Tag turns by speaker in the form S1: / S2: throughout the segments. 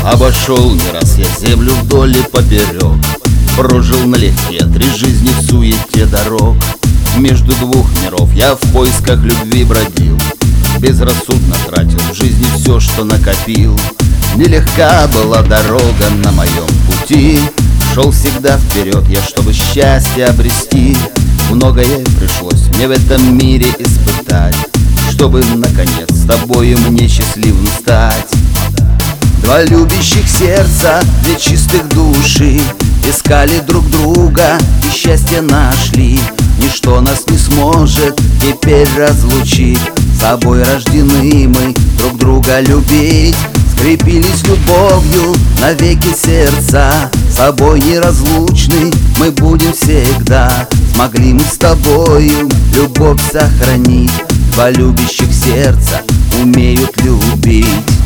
S1: Обошел не раз я землю вдоль и поперек, прожил налегке 3 жизни в суете дорог. Между двух миров я в поисках любви бродил, безрассудно тратил в жизни все, что накопил. Нелегка была дорога на моем пути, шел всегда вперед я, чтобы счастье обрести. Многое пришлось мне в этом мире испытать, чтобы, наконец, с тобою мне счастливым стать. Два любящих сердца, две чистых души искали друг друга и счастье нашли. Ничто нас не сможет теперь разлучить, с собой рождены мы друг друга любить. Скрепились любовью навеки сердца, с собой неразлучны мы будем всегда. Смогли мы с тобою любовь сохранить, два любящих сердца умеют любить.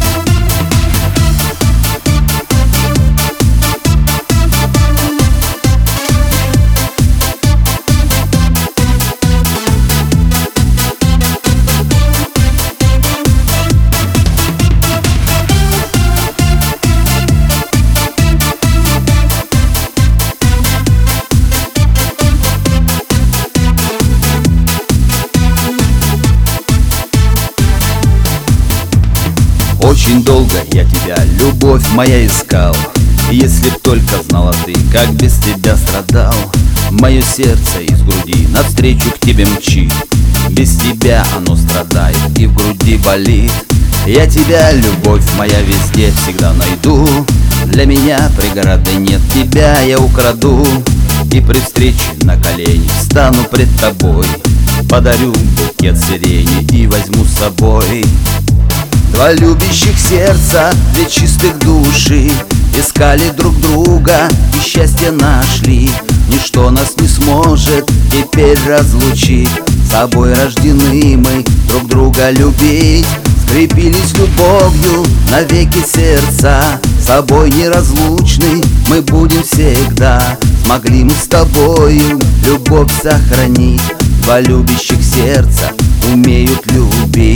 S1: Очень долго я тебя, любовь моя, искал. Если б только знала ты, как без тебя страдал. Мое сердце из груди навстречу к тебе мчит, без тебя оно страдает и в груди болит. Я тебя, любовь моя, везде всегда найду. Для меня преграды нет, тебя я украду. И при встрече на колени встану пред тобой, подарю букет сирени и возьму с собой. Два любящих сердца, две чистых души искали друг друга и счастье нашли. Ничто нас не сможет теперь разлучить, с собой рождены мы друг друга любить. Скрепились любовью навеки сердца, с собой неразлучны мы будем всегда. Смогли мы с тобою любовь сохранить, два любящих сердца умеют любить.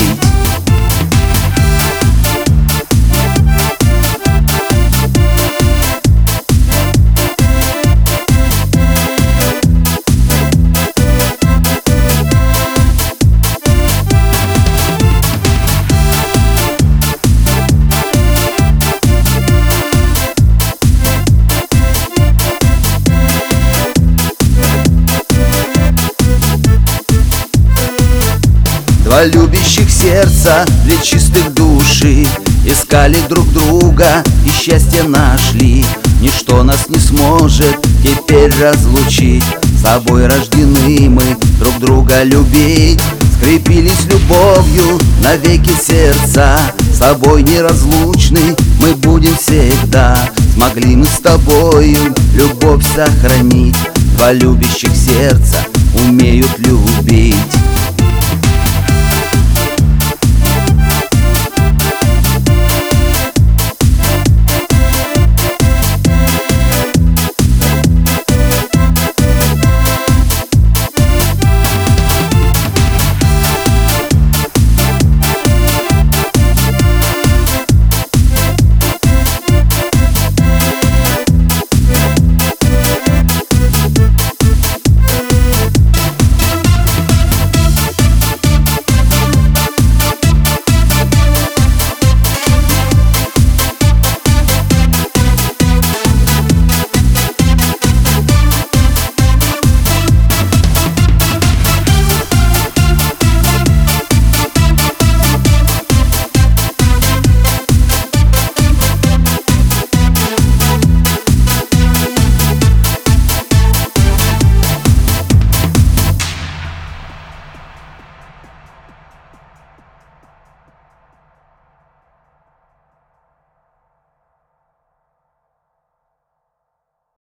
S1: Два любящих сердца, две чистых души искали друг друга и счастье нашли. Ничто нас не сможет теперь разлучить, с собой рождены мы друг друга любить. Скрепились любовью навеки сердца, с собой неразлучны мы будем всегда. Смогли мы с тобою любовь сохранить, два любящих сердца умеют любить.